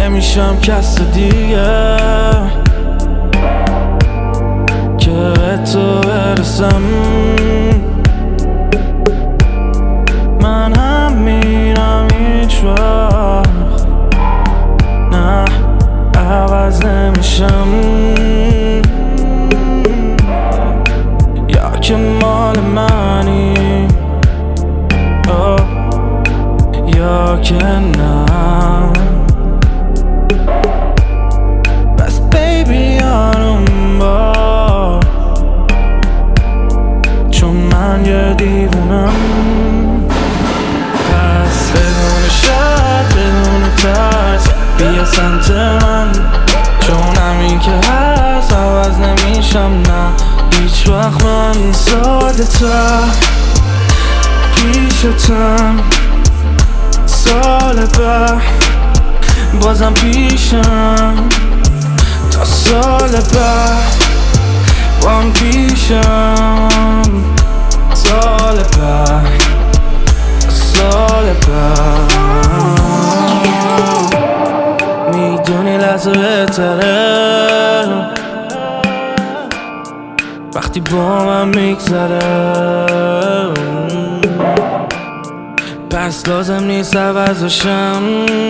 نمیشم کس دیگه که به تو برسم. من هم میرم هیچ وقت نه عوض نمیشم، یا که مال منی یا که نه. بس بیبی آروم با، چون من یه دیوونم. پس بدون شک بدون ترس بیا سمت من، چون همین که هست عوض نمیشم نه هیچ وقت. من ساده تر پیشتم، سال بعد بازم پیشم، تا سال بعد بام پیشم، سال بعد سال بعد. میدونی لحظه بهتره وقتی با من میگذره، پس لازم نیست عوضشم.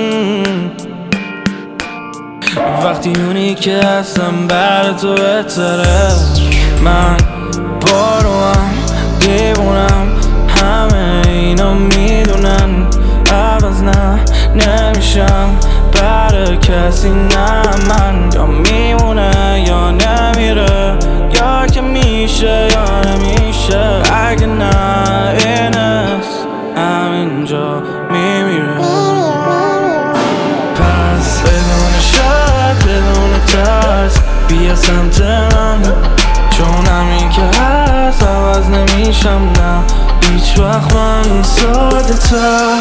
وقتی اونی که هستم بر تو بهتره. من باروام دیوونم، همه اینا میدونن عوض نه نمیشم برای کسی نه. من یا میمونه یا نمیره، یا که میشه یا نمیشه. اگه نه اینست همینجا میمیره. پس بدون شک بدون ترس بیا سمت من، چون همین که هست عوض نمیشم نه هیچ وقت. من ساده تر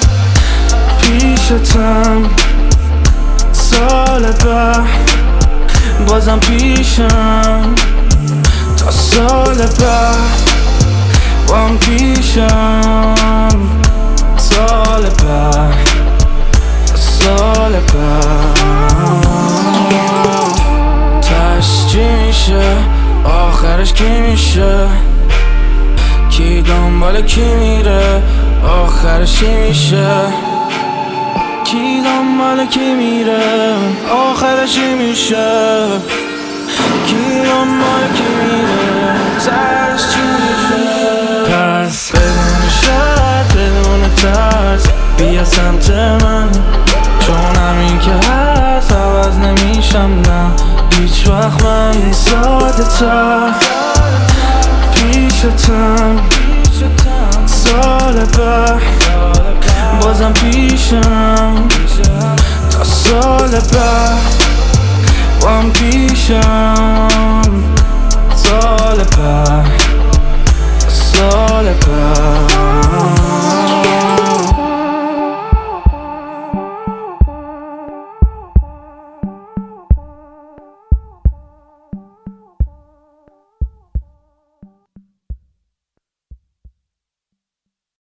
پیشتم، سال بعد بازم پیشم، تا سال بعد بام پیشم، سال بعد سال بعد. تش چی میشه آخرش کی میشه، کی دنبال کی میره آخرش چی میشه، کی دنبال کی میره آخرش چی میشه، کی دنبال کی میره سرش چی میشه. پس بدون شک بدون ترس بیا سمت من، چون همین که هست عوض نمیشم نه هیچ وقت. من ساده تر پیشتم، سال بعد بازم پیشم، تا سال بعد بام پیشم، سال بعد سال بعد.